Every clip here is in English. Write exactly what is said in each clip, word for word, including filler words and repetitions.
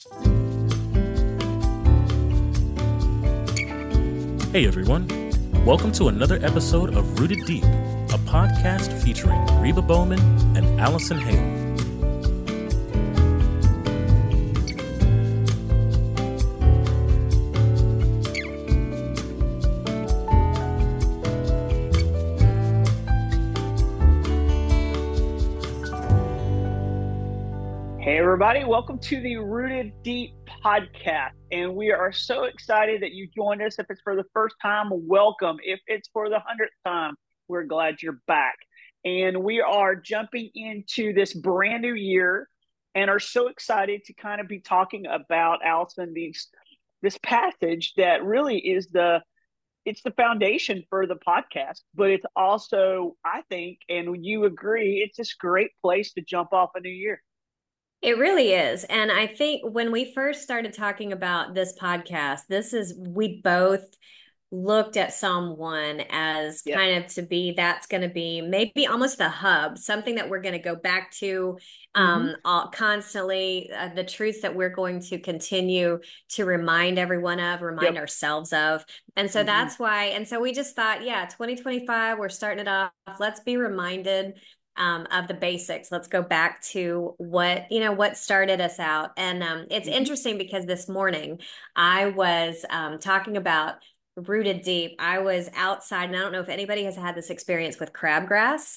Hey everyone, welcome to another episode of Rooted Deep, a podcast featuring Reba Bowman and Allison Hale. Hey everybody, welcome to the Rooted Deep podcast, and we are so excited that you joined us. If it's for the first time, welcome. If it's for the hundredth time, we're glad you're back. And we are jumping into this brand new year and are so excited to kind of be talking about, Allison, these, this passage that really is the it's the foundation for the podcast, but it's also, I think, and you agree, it's this great place to jump off a new year. It really is. And I think when we first started talking about this podcast, this is, we both looked at Psalm one as Yep. kind of to be, that's going to be maybe almost the hub, something that we're going to go back to um, Mm-hmm. all, constantly, uh, the truths that we're going to continue to remind everyone of, remind Yep. ourselves of. And so Mm-hmm. that's why, and so we just thought, yeah, twenty twenty-five, we're starting it off. Let's be reminded Um, of the basics. Let's go back to what, you know, what started us out. And um, it's Mm-hmm. interesting because this morning I was um, talking about Rooted Deep. I was outside, and I don't know if anybody has had this experience with crabgrass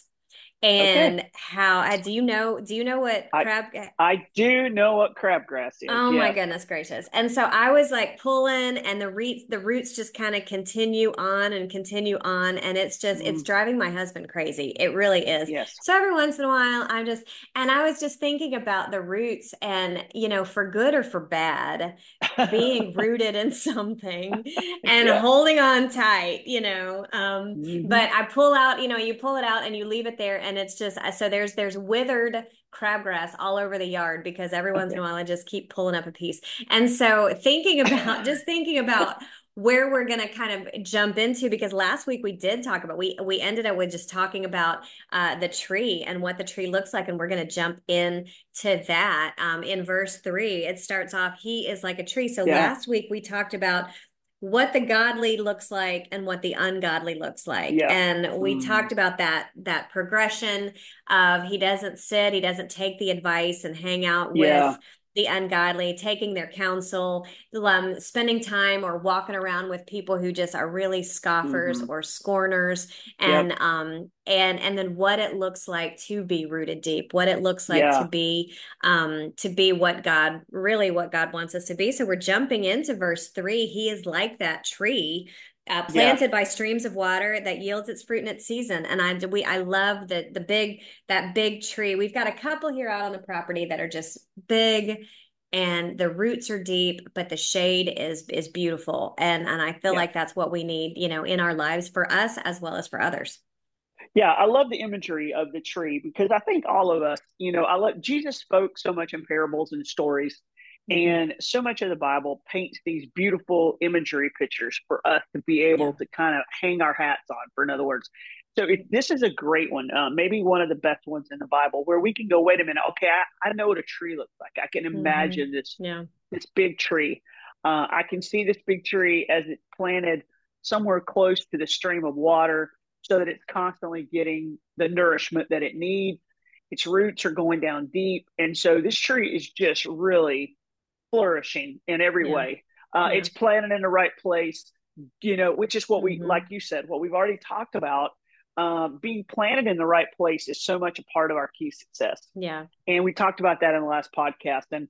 and Okay. how, uh, do you know, do you know what I crab? I do know what crabgrass is. Oh my Yes. goodness gracious. And so I was like pulling and the roots the roots just kind of continue on and continue on, and it's just it's Mm, driving my husband crazy. It really is. yes. So every once in a while I'm just and I was just thinking about the roots and, you know, for good or for bad, being rooted in something and Yeah. holding on tight, you know. Um, Mm-hmm. but I pull out, you know, you pull it out and you leave it there, and it's just so there's there's withered crabgrass all over the yard because every once in a Okay. while I just keep pulling up a piece. And so thinking about just thinking about where we're going to kind of jump into, because last week we did talk about we we ended up with just talking about uh, the tree and what the tree looks like, and we're going to jump in to that. Um, in verse three, it starts off, he is like a tree. So Yeah. last week we talked about what the godly looks like and what the ungodly looks like. Yeah. And we Mm, talked about that that progression of he doesn't sit, he doesn't take the advice and hang out yeah. with the ungodly, taking their counsel, um, spending time or walking around with people who just are really scoffers Mm-hmm. or scorners, Yep. and um, and and then what it looks like to be rooted deep, what it looks like Yeah. to be um, to be what God really what God wants us to be. So we're jumping into verse three. He is like that tree uh, Yeah. planted by streams of water that yields its fruit in its season. And I we I love the the big that big tree. We've got a couple here out on the property that are just big, and the roots are deep, but the shade is is beautiful. And and I feel Yeah. like that's what we need, you know, in our lives, for us as well as for others. Yeah. I love the imagery of the tree because I think all of us, you know, I love Jesus spoke so much in parables and stories, Mm-hmm. and so much of the Bible paints these beautiful imagery pictures for us to be able Yeah. to kind of hang our hats on, for in other words. So if this is a great one, uh, maybe one of the best ones in the Bible, where we can go, wait a minute, okay, I, I know what a tree looks like. I can Mm-hmm. imagine this Yeah. this big tree. Uh, I can see this big tree as it's planted somewhere close to the stream of water, so that it's constantly getting the nourishment that it needs. Its roots are going down deep, and so this tree is just really flourishing in every Yeah. way. Uh, Yeah. it's planted in the right place, you know, which is what we, Mm-hmm. like you said, what we've already talked about. Um, being planted in the right place is so much a part of our key success. Yeah. And we talked about that in the last podcast. And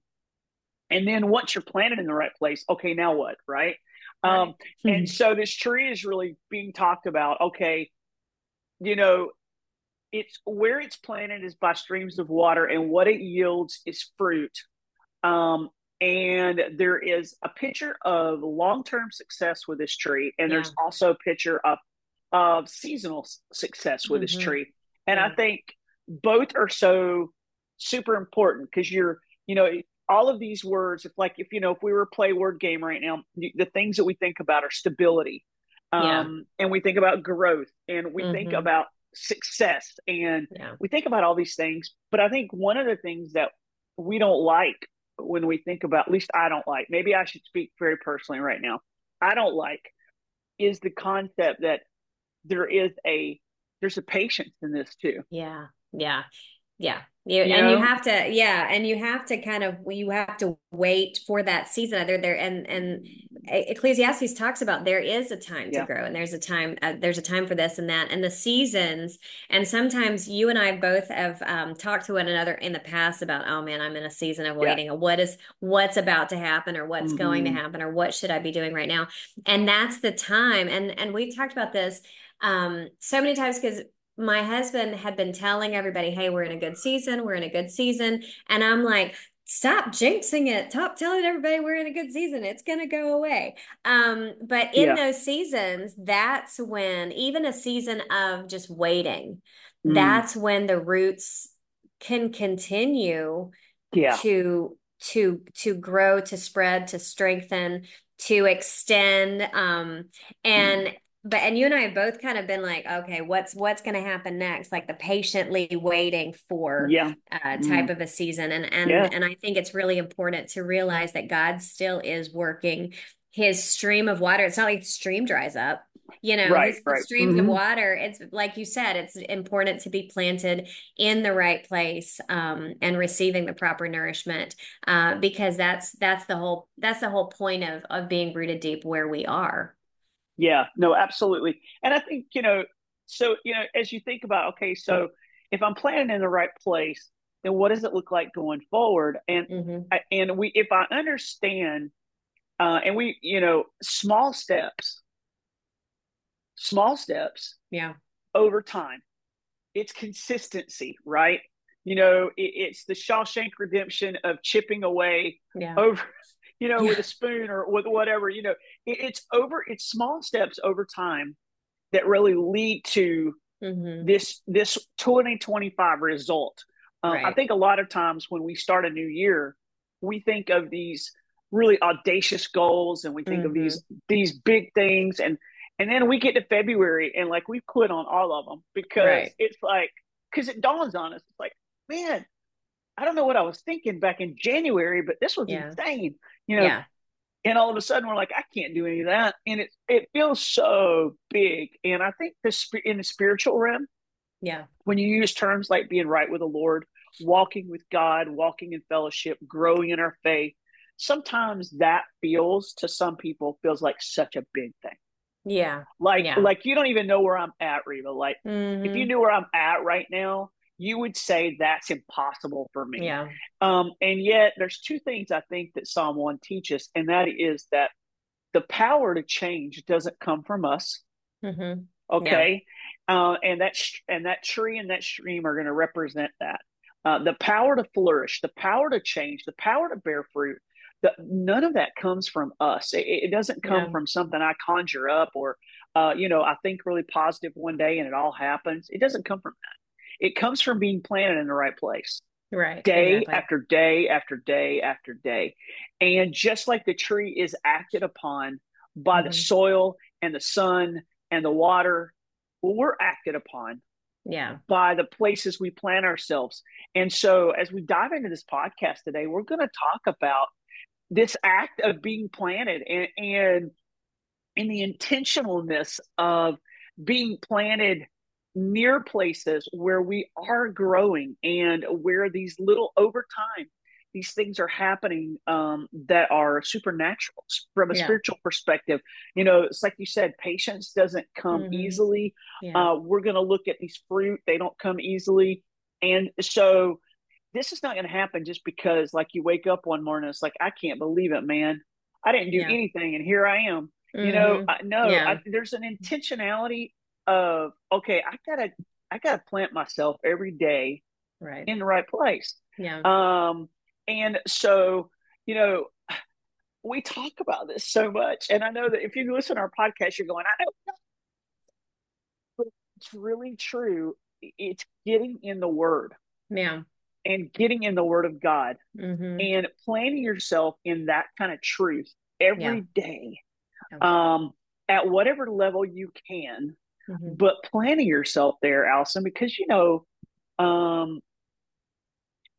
and then once you're planted in the right place, okay, now what, right? Right. Um, and so this tree is really being talked about. Okay, you know, it's where it's planted is by streams of water, and what it yields is fruit. Um, and there is a picture of long-term success with this tree, and Yeah. there's also a picture of of seasonal success with this Mm-hmm. tree. And Yeah. I think both are so super important because you're, you know, all of these words. If like if you know if we were to play word game right now, the things that we think about are stability, Yeah. um, and we think about growth, and we think Mm-hmm. about success, and Yeah. we think about all these things. But I think one of the things that we don't like when we think about, at least I don't like, maybe I should speak very personally right now. I don't like is the concept that there is a, there's a patience in this too. Yeah. Yeah. Yeah. You, You and you know? have to, yeah, and you have to kind of, you have to wait for that season. There, there, and and Ecclesiastes talks about there is a time to Yeah. grow, and there's a time, uh, there's a time for this and that, and the seasons. And sometimes you and I both have um, talked to one another in the past about, oh man, I'm in a season of Yeah. waiting, or what is what's about to happen, or what's going to Mm-hmm. happen, or what should I be doing right now? And that's the time. And and we've talked about this um, so many times because my husband had been telling everybody, hey, we're in a good season, we're in a good season. And I'm like, stop jinxing it. Stop telling everybody we're in a good season. It's going to go away. Um, but in Yeah. those seasons, that's when, even a season of just waiting, Mm. that's when the roots can continue Yeah. to to to grow, to spread, to strengthen, to extend. Um, and Mm. but and you and I have both kind of been like, okay, what's what's going to happen next? Like the patiently waiting for Yeah. uh, type Mm. of a season, and Yeah. and and I think it's really important to realize that God still is working His stream of water. It's not like the stream dries up. You know, Right. his Right. streams of Mm-hmm. water. It's like you said, it's important to be planted in the right place um, and receiving the proper nourishment uh, because that's that's the whole that's the whole point of of being rooted deep where we are. Yeah, no, absolutely. And I think, you know, so, you know, as you think about, okay, so if I'm planning in the right place, then what does it look like going forward? And, Hmm. I- and we, if I understand, uh, and we, you know, small steps, small steps Yeah. over time, it's consistency, right? You know, it, it's the Shawshank Redemption of chipping away Yeah. over, you know, Yeah. with a spoon or with whatever, you know, it, it's over, it's small steps over time that really lead to Hmm. this this twenty twenty-five result. Uh, I Right. think a lot of times when we start a new year, we think of these really audacious goals and we think of Hmm. these these big things and and then we get to February and like we quit on all of them because Right. it's like because it dawns on us it's like man I don't know what I was thinking back in January but this was Yeah. insane you know Yeah. and all of a sudden we're like I can't do any of that and it it feels so big and I think this in the spiritual realm Yeah. when you use terms like being right with the Lord, walking with God, walking in fellowship, growing in our faith, sometimes that feels to some people feels like such a big thing. Yeah. Like Yeah. like you don't even know where I'm at, Reba. Like if you Hmm. knew where I'm at right now, you would say that's impossible for me. Yeah. Um, and yet there's two things I think that Psalm one teaches, and that is that the power to change doesn't come from us. Hmm. Yeah. Okay, uh, and that sh- and that tree and that stream are going to represent that uh, the power to flourish, the power to change, the power to bear fruit. The, none of that comes from us. It, it doesn't come Yeah. from something I conjure up or uh, you know I think really positive one day and it all happens. It doesn't come from that. It comes from being planted in the right place, Right. day Exactly. after day after day after day, and just like the tree is acted upon by the Hmm. soil and the sun and the water, well, we're acted upon Yeah. by the places we plant ourselves. And so, as we dive into this podcast today, we're going to talk about this act of being planted and, and, and the intentionalness of being planted near places where we are growing and where these little over time these things are happening um, that are supernatural from a Yeah. spiritual perspective. You know, it's like you said, patience doesn't come Hmm. easily. Yeah. Uh, we're going to look at these fruit, they don't come easily. And so this is not going to happen just because, like, you wake up one morning, it's like, I can't believe it, man. I didn't do Yeah. anything, and here I am. You know, Hmm. I, no, I, Yeah. there's an intentionality of okay, I gotta, I gotta plant myself every day Right. in the right place. Yeah. Um, and so, you know, we talk about this so much, and I know that if you listen to our podcast, you're going, I know, but it's really true. It's getting in the Word Yeah. and getting in the Word of God Hmm. and planting yourself in that kind of truth Yeah. every day, Yeah. um, at whatever level you can, Hmm. but planting yourself there, Allison, because you know, um,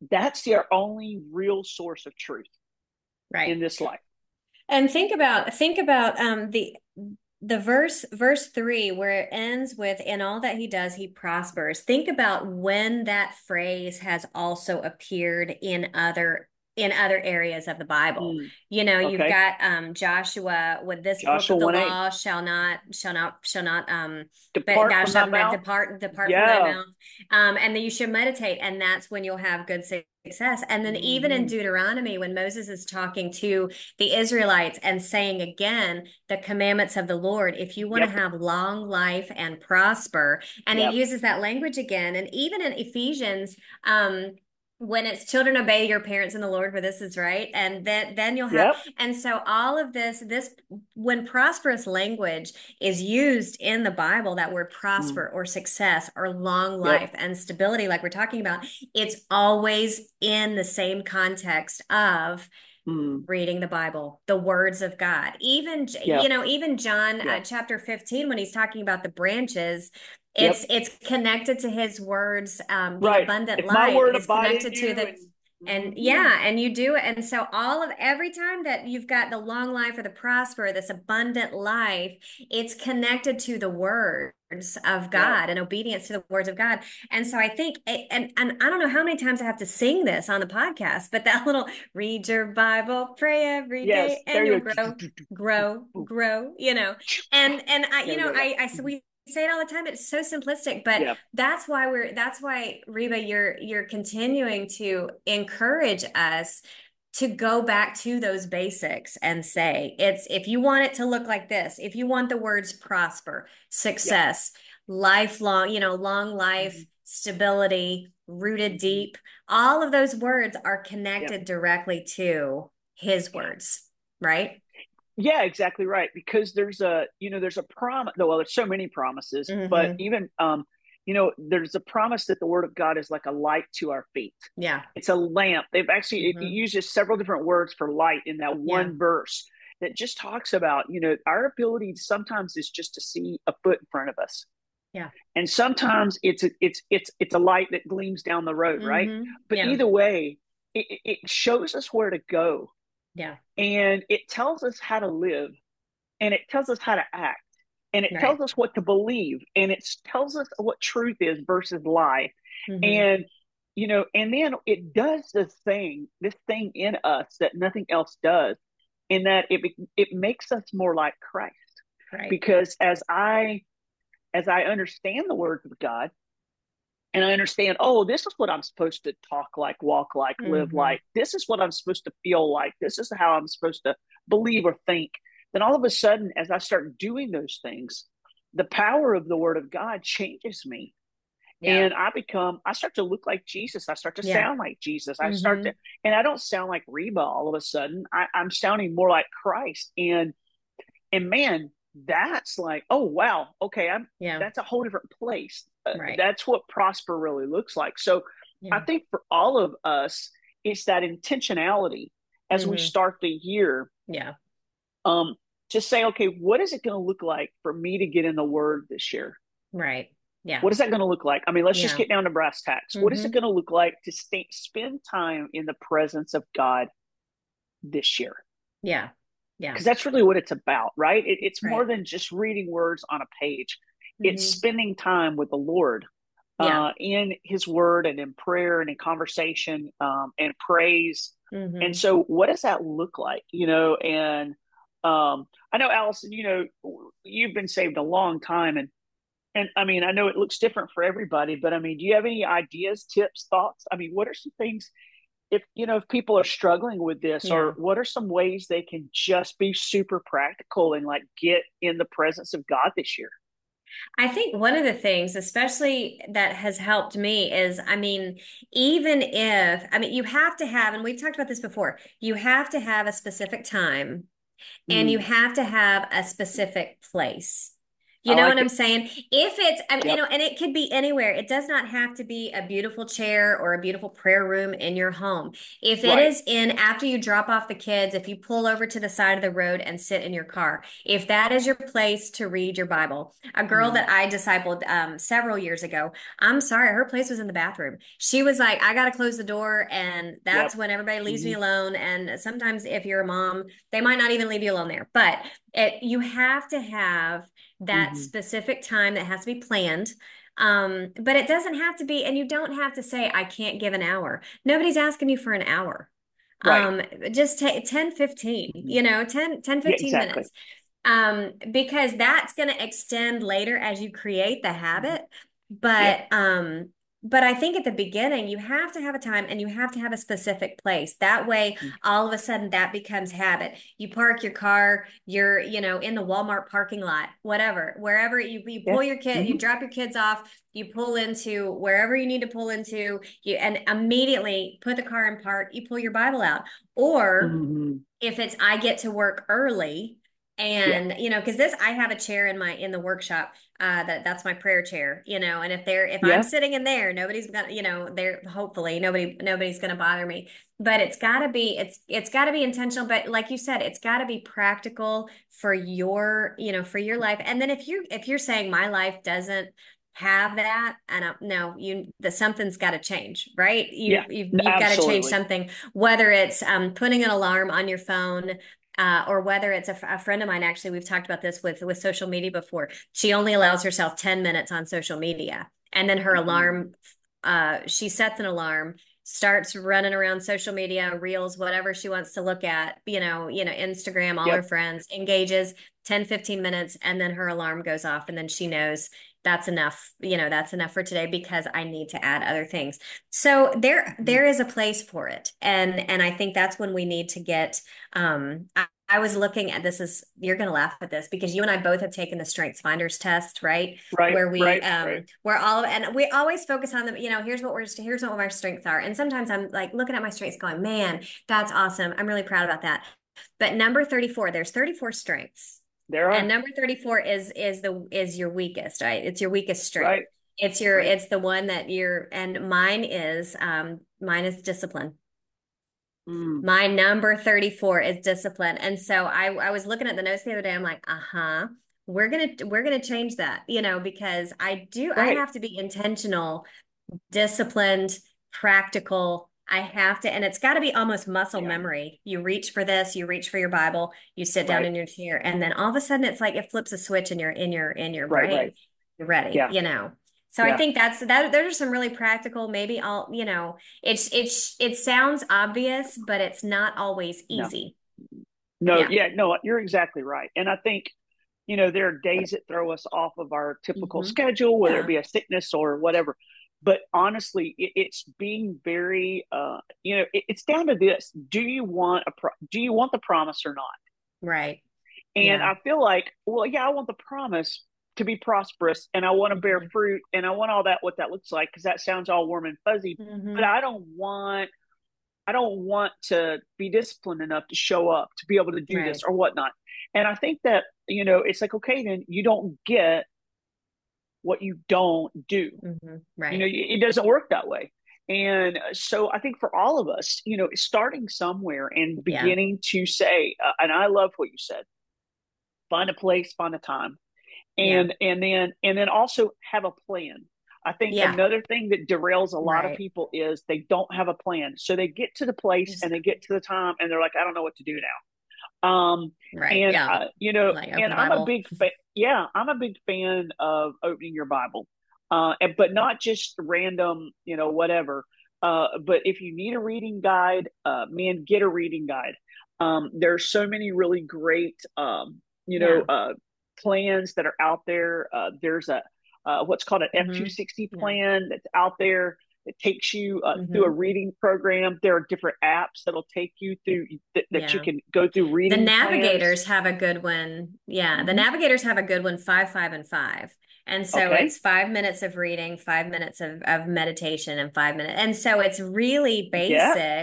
that's their only real source of truth Right. in this life. And think about think about um the the verse verse three where it ends with in all that he does he prospers. Think about when that phrase has also appeared in other in other areas of the Bible. Mm, You know, you've okay. got um Joshua with this book Joshua of the one eight. law shall not shall not shall not um but Depart thou from thy shalt not mouth. depart depart from thy Yeah. mouth. Um and then you should meditate, and that's when you'll have good success. And then even in Mm-hmm. Deuteronomy, when Moses is talking to the Israelites and saying again the commandments of the Lord, if you want to Yep. have long life and prosper, and he Yep. uses that language again. And even in Ephesians, um, when it's children obey your parents in the Lord, for this is right, and then then you'll have, Yep. and so all of this this when prosperous language is used in the Bible, that word Mm. prosper or success or long Yep. life and stability, like we're talking about, it's always in the same context of Mm. reading the Bible, the words of God. Even, Yeah. you know, even John Yeah. uh, chapter fifteen, when he's talking about the branches, it's Yep. it's connected to his words. Um, the Right. abundant If my life word is abide in connected to you, the, and and mm-hmm. yeah, and you do it. And so all of every time that you've got the long life or the prosper, this abundant life, it's connected to the words of Yep. God and obedience to the words of God. And so I think, and and I don't know how many times I have to sing this on the podcast, but that little read your Bible, pray every Yes. day, and There you'll you grow, grow, go. grow, you know. And and I, Yeah. you know, Yeah. Yeah. I I so we say it all the time. It's so simplistic, but Yeah. that's why we're that's why Reba, you're you're continuing to encourage us to go back to those basics and say it's if you want it to look like this, if you want the words prosper, Yep. success, lifelong, you know, long Mm-hmm. life, stability, rooted Mm-hmm. deep, all of those words are Yep. connected directly to his Yeah. words, right? Yeah, exactly right. Because there's a, you know, there's a promise. Well, there's so many promises, but Mm-hmm. even, um, you know, there's a promise that the word of God is like a light to our feet. Yeah. It's a lamp. They've actually, it Mm-hmm. uses several different words for light in that Yeah. one verse that just talks about, you know, our ability sometimes is just to see a foot in front of us. Yeah. And sometimes it's a, it's, it's, it's a light that gleams down the road. Right. Mm-hmm. But Yeah. either way, it, it shows us where to go, Yeah. and it tells us how to live, and it tells us how to act, and it Right. tells us what to believe, and it tells us what truth is versus lie. Mm-hmm. And you know, and then it does this thing this thing in us that nothing else does, in that it it makes us more like Christ. Right. Because as i as i understand the words of God, and I understand, oh, this is what I'm supposed to talk like, walk like, live Mm-hmm. like, this is what I'm supposed to feel like, this is how I'm supposed to believe or think, then all of a sudden, as I start doing those things, the power of the word of God changes me. Yeah. And I become, I start to look like Jesus. I start to Yeah. sound like Jesus. I start Mm-hmm. to, and I don't sound like Reba all of a sudden. I, I'm sounding more like Christ. And, and man, that's like, oh, wow. Okay. I'm, Yeah. that's a whole different place. Uh, Right. that's what prosper really looks like. So I Yeah. think for all of us, it's that intentionality as we Mm-hmm. start the year, Yeah. um, to say, okay, what is it going to look like for me to get in the word this year? Right. Yeah. What is that going to look like? I mean, let's just Yeah. get down to brass tacks. What is it Mm-hmm. going to look like to stay, spend time in the presence of God this year? Yeah. Yeah. Because that's really what it's about, right? It, it's more Right. than just reading words on a page. It's Mm-hmm. spending time with the Lord, Yeah. uh, in His Word and in prayer and in conversation, um, and praise. And Mm-hmm. so, what does that look like? You know, and um, I know, Allison, you know, you've been saved a long time, and and I mean, I know it looks different for everybody, but I mean, do you have any ideas, tips, thoughts? I mean, what are some things, if you know, if people are struggling with this, or Yeah. what are some ways they can just be super practical and like get in the presence of God this year? I think one of the things, especially that has helped me, is I mean, even if, I mean, you have to have, and we've talked about this before, you have to have a specific time and you Mm, have to have a specific place. You I know like what I'm it. saying? If it's, I mean, you Yep. know, and it could be anywhere. It does not have to be a beautiful chair or a beautiful prayer room in your home. If it Right. is in after you drop off the kids, if you pull over to the side of the road and sit in your car, if that is your place to read your Bible. A girl Mhm. that I discipled um, several years ago, I'm sorry, her place was in the bathroom. She was like, I got to close the door, and that's Yep. when everybody leaves me Hmm. alone. And sometimes, if you're a mom, they might not even leave you alone there. But it, you have to have that Hmm. specific time that has to be planned. Um, but it doesn't have to be, and you don't have to say, I can't give an hour. Nobody's asking you for an hour. Right. Um, just take ten, fifteen, Hmm. you know, ten, ten, Yeah, fifteen exactly. minutes. Um, because that's going to extend later as you create the Hmm. habit. Yep. But um, but I think at the beginning you have to have a time and you have to have a specific place. That way, all of a sudden that becomes habit. You park your car, you're, you know, in the Walmart parking lot, whatever, wherever you, you Yeah. pull your kid, you Hmm. drop your kids off, you pull into wherever you need to pull into, you and immediately put the car in park, you pull your Bible out. Or Hmm. if it's I get to work early Yeah. and you know because this I have a chair in my in the workshop uh that that's my prayer chair, you know, and if they're if I'm Yeah. sitting in there nobody's gonna, you know, they're hopefully nobody nobody's gonna bother me. But it's got to be it's it's got to be intentional, but like you said, it's got to be practical for your, you know, for your life. And then if you if you're saying my life doesn't have that, and uh, no, you the something's got to change, right? you Yeah. you've, N- you've got to change Absolutely. something, whether it's um putting an alarm on your phone, uh, or whether it's a, a friend of mine. Actually, we've talked about this with with social media before. She only allows herself ten minutes on social media, and then her Hmm. alarm, uh, she sets an alarm, starts running around social media, reels, whatever she wants to look at, you know, you know, Instagram, all her Yep. friends, engages ten fifteen minutes, and then her alarm goes off, and then she knows that's enough, you know, that's enough for today because I need to add other things. So there Hmm. there is a place for it. And and I think that's when we need to get um I, I was looking at this is you're going to laugh at this because you and I both have taken the Strengths Finders test, right? Right. Where we Right. Right. um we're all and we always focus on them, you know, here's what we're here's what our strengths are. And sometimes I'm like looking at my strengths going, "Man, that's awesome. I'm really proud about that." But number thirty-four, there's thirty-four strengths. There And are. number thirty-four is is the is your weakest, right? It's your weakest strength. Right. It's your Right. it's the one that you're and mine is um mine is discipline. Mm. My number thirty-four is discipline. And so I I was looking at the notes the other day. I'm like, "Uh-huh. We're gonna we're gonna change that, you know, because I do I Right. have to be intentional, disciplined, practical. I have to, and it's got to be almost muscle Yeah. memory. You reach for this, you reach for your Bible, you sit down Right. in your chair, and then all of a sudden it's like it flips a switch in your in your in your Right. Right. brain. You're ready, Yeah. you know. So I Yeah. think that's that those are some really practical, maybe all, you know, it's it's it sounds obvious, but it's not always No. easy. No. Yeah. Yeah. No. You're exactly right. And I think, you know, there are days that throw us off of our typical Hmm. schedule, whether it Yeah. be a sickness or whatever. But honestly, it, it's being very, uh, you know, it, it's down to this: Do you want a pro- do you want the promise or not? Right. And Yeah. I feel like, well, yeah, I want the promise to be prosperous, and I want to bear Hmm. fruit, and I want all that what that looks like because that sounds all warm and fuzzy. But Hmm. I don't want I don't want to be disciplined enough to show up to be able to do this Right. or whatnot. And I think that, you know, it's like, okay, then you don't get what you don't do. Hmm. You know, Right. it doesn't work that way. And so I think for all of us, you know, starting somewhere and Yeah. beginning to say, uh, and I love what you said, find a place, find a time, Yeah. and and then and then also have a plan. I think Yeah. another thing that derails a lot of Right. people is they don't have a plan. So they get to the place Just and they get to the time and they're like, I don't know what to do now. Um, right. and Yeah. uh, you know, Like open and the I'm a Bible. big fan. Yeah, I'm a big fan of opening your Bible, uh, and, but not just random, you know, whatever. Uh, but if you need a reading guide, uh, man, get a reading guide. Um, there's so many really great, um, you know, Yeah. uh, plans that are out there. Uh, there's a uh, what's called an F two Hmm. sixty Yeah. plan that's out there. It takes you uh, through a Hmm. reading program. There are different apps that'll take you through that, that you Yeah. can go through The reading plans. navigators have a good one. Yeah. The Hmm. navigators have a good one, five, five, and five. And so Okay. it's five minutes of reading, five minutes of, of meditation, and five minutes. And so it's really Yeah. basic.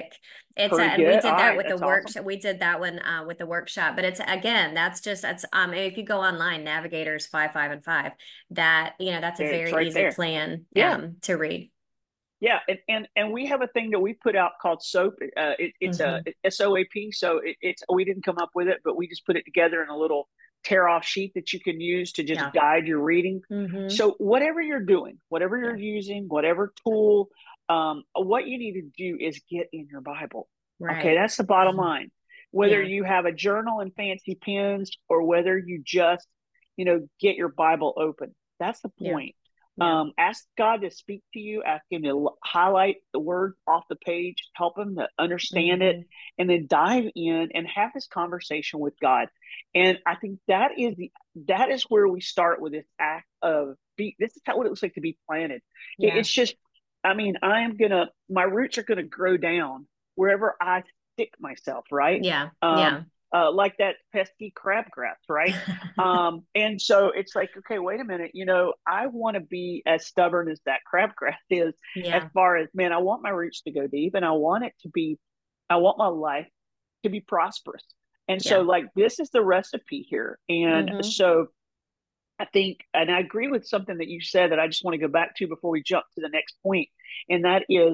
It's a, Pretty and we good. did All that right, with the that's awesome. workshop. We did that one uh, with the workshop, but it's again, that's just that's um if you go online, Navigators five, five, and five, that you know that's a There, it's very right easy there. plan Yeah, um to read. yeah, and and, and we have a thing that we put out called SOAP. Uh, it, it's a Hmm. S O A P. So it, it's we didn't come up with it, but we just put it together in a little tear off sheet that you can use to just Yeah. guide your reading. Hmm. So whatever you're doing, whatever you're Yeah. using, whatever tool, um, what you need to do is get in your Bible. Okay, Right. that's the bottom line. Whether Yeah. you have a journal and fancy pens or whether you just, you know, get your Bible open, that's the Yeah. point. Yeah. Um, ask God to speak to you, ask Him to highlight the word off the page, help Him to understand it, Hmm. and then dive in and have this conversation with God. And I think that is the that is where we start with this act of be. This is how what it looks like to be planted. It, Yeah. it's just, I mean, I am gonna my roots are gonna grow down wherever I stick myself, right? Yeah. Um, Yeah. uh, like that pesky crabgrass, right? Um, and so it's like, okay, wait a minute, you know, I want to be as stubborn as that crabgrass is, as Yeah. far as, man, I want my roots to go deep and I want it to be, I want my life to be prosperous. And so, Yeah. like, this is the recipe here. And Hmm. so I think, and I agree with something that you said that I just want to go back to before we jump to the next point, and that is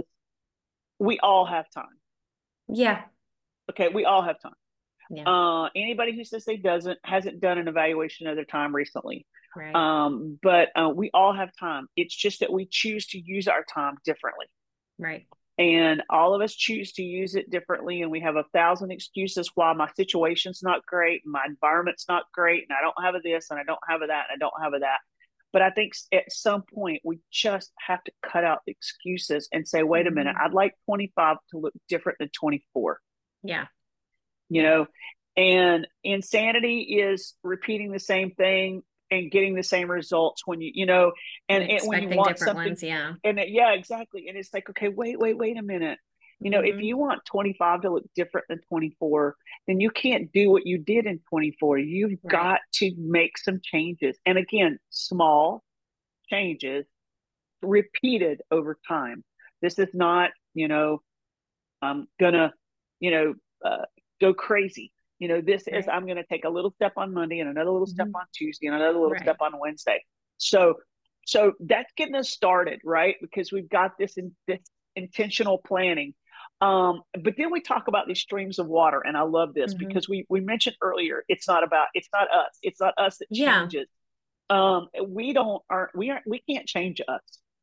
we all have time. Yeah. Okay, we all have time. Yeah. Uh, anybody who says they doesn't hasn't done an evaluation of their time recently. Right. Um, but uh, we all have time. It's just that we choose to use our time differently. Right. And all of us choose to use it differently. And we have a thousand excuses why my situation's not great, and my environment's not great, and I don't have a this, and I don't have a that, and I don't have a that. But I think at some point we just have to cut out the excuses and say, wait a minute, Hmm. I'd like twenty-five to look different than twenty-four. Yeah. You Yeah. know, and insanity is repeating the same thing and getting the same results when you, you know, and, And and when you expecting want different something, ones. Yeah. and it, yeah, exactly. And it's like, okay, wait, wait, wait a minute. You know, if Hmm. you want twenty-five to look different than twenty-four, then you can't do what you did in twenty-four. You've Right. got to make some changes. And again, small changes repeated over time. This is not, you know, I'm gonna, you know, uh, go crazy. You know, this is Right. I'm gonna take a little step on Monday and another little step Hmm. on Tuesday and another little step Right. on Wednesday. So, so that's getting us started, right? Because we've got this in this intentional planning. Um, but then we talk about these streams of water, and I love this Hmm. because we we mentioned earlier, it's not about it's not us, it's not us that Yeah. changes. Um, we don't aren't we aren't we can't change us.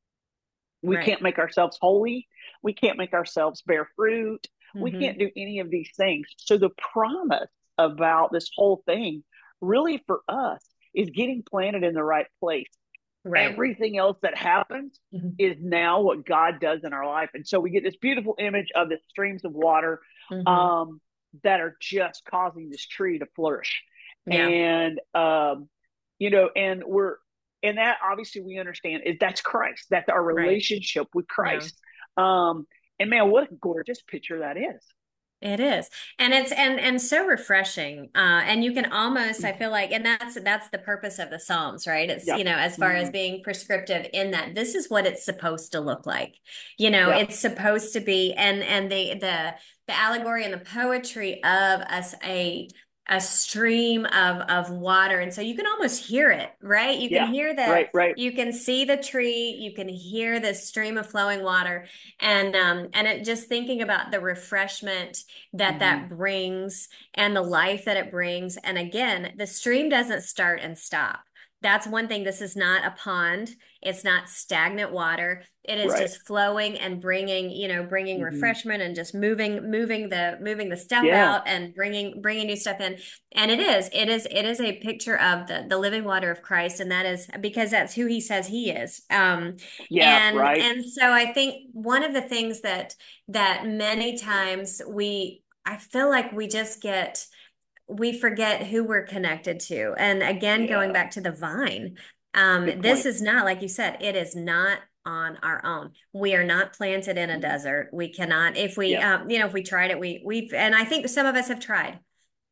We Right. can't make ourselves holy. We can't make ourselves bear fruit. We Hmm. can't do any of these things. So the promise about this whole thing really for us is getting planted in the right place. Right. Everything else that happens Hmm. is now what God does in our life. And so we get this beautiful image of the streams of water Hmm. um, that are just causing this tree to flourish. Yeah. And, um, you know, and we're, and that obviously we understand is that's Christ. That's our Right. relationship with Yeah. Christ. Um, and man, what a gorgeous picture that is. It is. And it's and and so refreshing. Uh and you can almost I feel like and that's that's the purpose of the Psalms, right? It's Yeah. you know, as far as Mm, being prescriptive in that this is what it's supposed to look like. You know, yeah. it's supposed to be and and the the the allegory and the poetry of us a a stream of of water. And so you can almost hear it, right? You can Yeah. hear the Right. Right. you can see the tree, you can hear this stream of flowing water. And um and it just thinking about the refreshment that Mm-hmm. that brings and the life that it brings. And again, the stream doesn't start and stop. That's one thing. This is not a pond. It's not stagnant water. It is Right. just flowing and bringing, you know, bringing Mm-hmm. refreshment and just moving, moving the, moving the stuff Yeah. out and bringing, bringing new stuff in. And it is, it is, it is a picture of the, the living water of Christ. And that is because that's who he says he is. Um, Yeah. and, Right. and so I think one of the things that, that many times we, I feel like we just get, we forget who we're connected to. And again, going Yeah. back to the vine, um, Good this point. is not, like you said, it is not on our own. We are not planted in a Mm-hmm. desert. We cannot, if we, Yeah. um, you know, if we tried it, we, we've, and I think some of us have tried.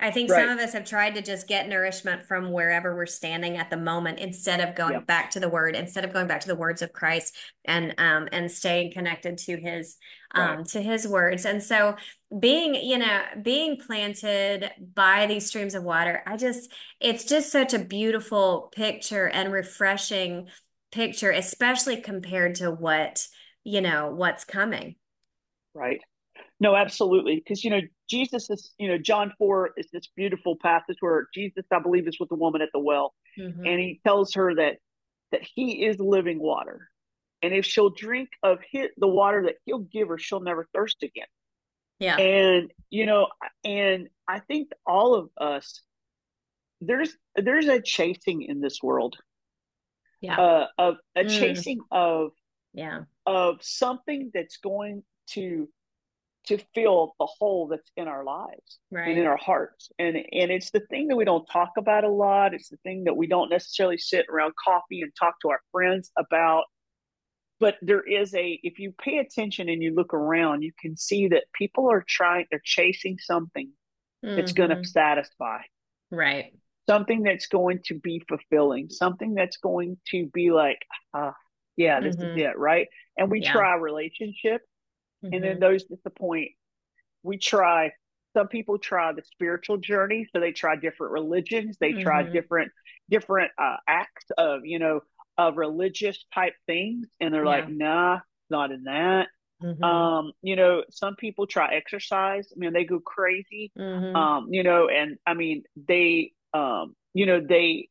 I think some Right. of us have tried to just get nourishment from wherever we're standing at the moment instead of going Yeah. back to the word, instead of going back to the words of Christ and um and staying connected to his Right. um to his words. And so being, you know, being planted by these streams of water, I just it's just such a beautiful picture and refreshing picture, especially compared to what, you know, what's coming. Right. No, absolutely. Because, you know, Jesus is, you know, John four is this beautiful passage where Jesus, I believe, is with the woman at the well. And Hmm. he tells her that that he is living water. And if she'll drink of his, the water that he'll give her, she'll never thirst again. Yeah. And, you know, and I think all of us, there's there's a chasing in this world, Yeah. uh, of a Mm, chasing of yeah. of something that's going to to fill the hole that's in our lives and in Right. our hearts. And and it's the thing that we don't talk about a lot. It's the thing that we don't necessarily sit around coffee and talk to our friends about. But there is a, if you pay attention and you look around, you can see that people are trying, they're chasing something that's going to Hmm. satisfy, Right. something that's going to be fulfilling, something that's going to be like, ah, yeah, this is Hmm. it, right? And we Yeah. try relationships, and then Hmm. those disappoint. We try, some people try the spiritual journey, so they try different religions, they try Hmm. different different uh, acts of, you know, of religious type things, and they're like, Yeah. nah, not in that. Hmm. Um you know, some people try exercise, I mean, they go crazy. Hmm. Um you know, and I mean, they um you know, they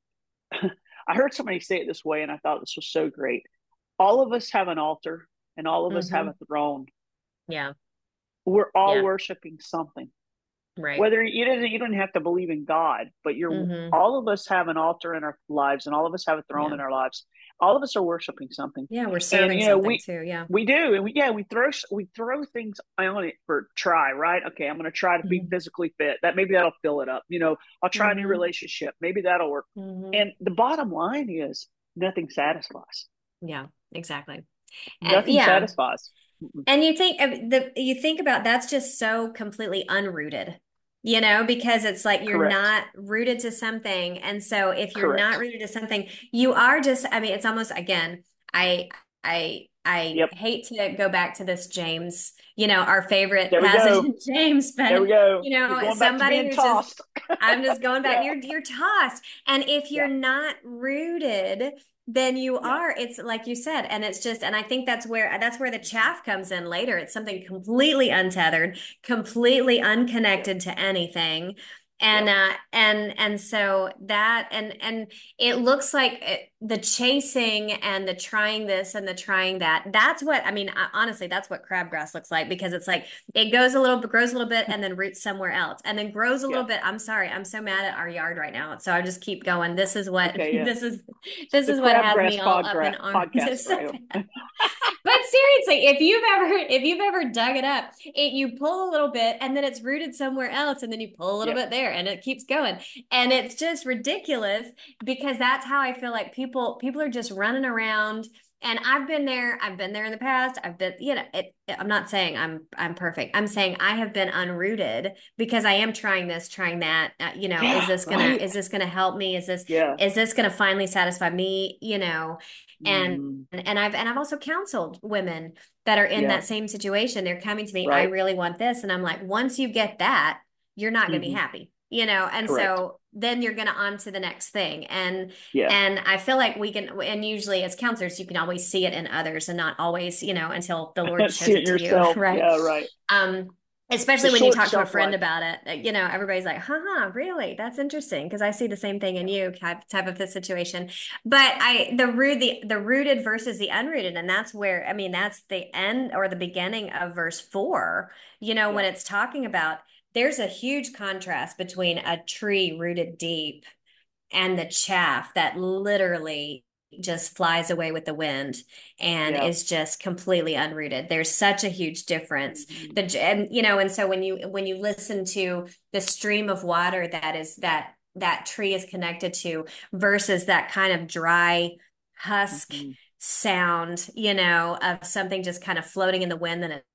I heard somebody say it this way, and I thought this was so great. All of us have an altar, and all of us have Hmm. a throne. Yeah. We're all Yeah. worshiping something. Right. Whether you don't, you don't have to believe in God, but you're, Hmm. all of us have an altar in our lives, and all of us have a throne Yeah. in our lives. All of us are worshiping something, Yeah. We're and serving you know, something we too. Yeah. we do, and we, yeah, we throw we throw things on it for try, right? Okay, I'm going to try to be Hmm. physically fit. That maybe that'll fill it up. You know, I'll try a new Hmm. relationship. Maybe that'll work. Hmm. And the bottom line is nothing satisfies. Yeah. Exactly. And Nothing yeah. satisfies. And you think of the you think about that's just so completely unrooted, you know, because it's like you're Correct. not rooted to something. And so if you're not Correct. rooted to something, you are just, I mean, it's almost again, I I I Yep. hate to go back to this James, you know, our favorite There we passage go. in James, There but we go. you You're know, going back to somebody being who's just tossed. I'm just going back, Yeah. you're you're tossed. And if Yeah. you're not rooted, then you Yeah. are, it's like you said, and it's just, and I think that's where that's where the chaff comes in later. It's something completely untethered, completely Yep. unconnected to anything. And Yep. uh and and so that and and it looks like it, the chasing and the trying this and the trying that, that's what I mean, I, honestly, that's what crabgrass looks like, because it's like it goes a little bit, grows a little bit, and then roots somewhere else, and then grows a Yeah. little bit. I'm sorry, I'm so mad at our yard right now, so I just keep going. This is what Okay. Yeah. this is It's this the is what has crabgrass me all up in podgra- arms. podcast It's so right bad. here. But seriously, if you've ever if you've ever dug it up, it you pull a little bit and then it's rooted somewhere else, and then you pull a little Yep. bit there and it keeps going. And it's just ridiculous, because that's how I feel like people people are just running around. And I've been there, I've been there in the past. I've been, you know, it, I'm not saying I'm I'm perfect. I'm saying I have been unrooted because I am trying this, trying that. Uh, you know, is Yeah. this gonna Right. is this gonna help me? Is this Yeah. is this gonna finally satisfy me? You know, and Mm, and I've and I've also counseled women that are in yeah. that same situation. They're coming to me, I Right. really want this. And I'm like, once you get that, you're not going to be Hmm. happy, you know? And Correct. so then you're going to on to the next thing. And Yeah. and I feel like we can, and usually as counselors, you can always see it in others and not always, you know, until the Lord See shows it it to you, yourself. right? Yeah. Right. Um, It's a especially when you short talk to a shelf friend life. about it, uh, you know, everybody's like, haha, really? That's interesting. Because I see the same thing in Yeah. you, type, type of this situation. But I, the root, the, the rooted versus the unrooted. And that's where, I mean, that's the end or the beginning of verse four, you know, Yeah. when it's talking about, there's a huge contrast between a tree rooted deep and the chaff that literally just flies away with the wind and Yeah. is just completely unrooted. There's such a huge difference. Hmm. The and you know, and so when you when you listen to the stream of water that is that that tree is connected to versus that kind of dry husk Hmm. sound, you know, of something just kind of floating in the wind and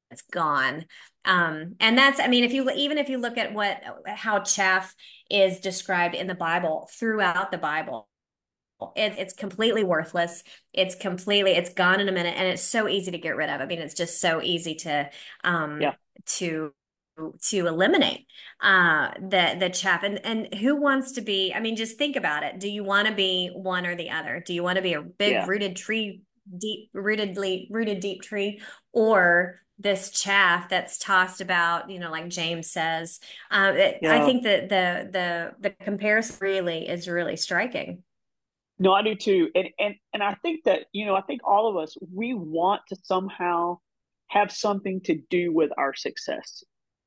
it's gone. Um, and that's, I mean, if you even if you look at what how chaff is described in the Bible, throughout the Bible, it, it's completely worthless. It's completely, it's gone in a minute, and it's so easy to get rid of. I mean, it's just so easy to um Yeah. to to eliminate uh the the chaff. And and who wants to be, I mean, just think about it. Do you want to be one or the other? Do you want to be a big Yeah. rooted tree, deep rootedly rooted deep tree, or this chaff that's tossed about, you know, like James says? Um, it, I Yeah. think that the the the comparison really is really striking. No, I do too. And and and I think that, you know, I think all of us, we want to somehow have something to do with our success.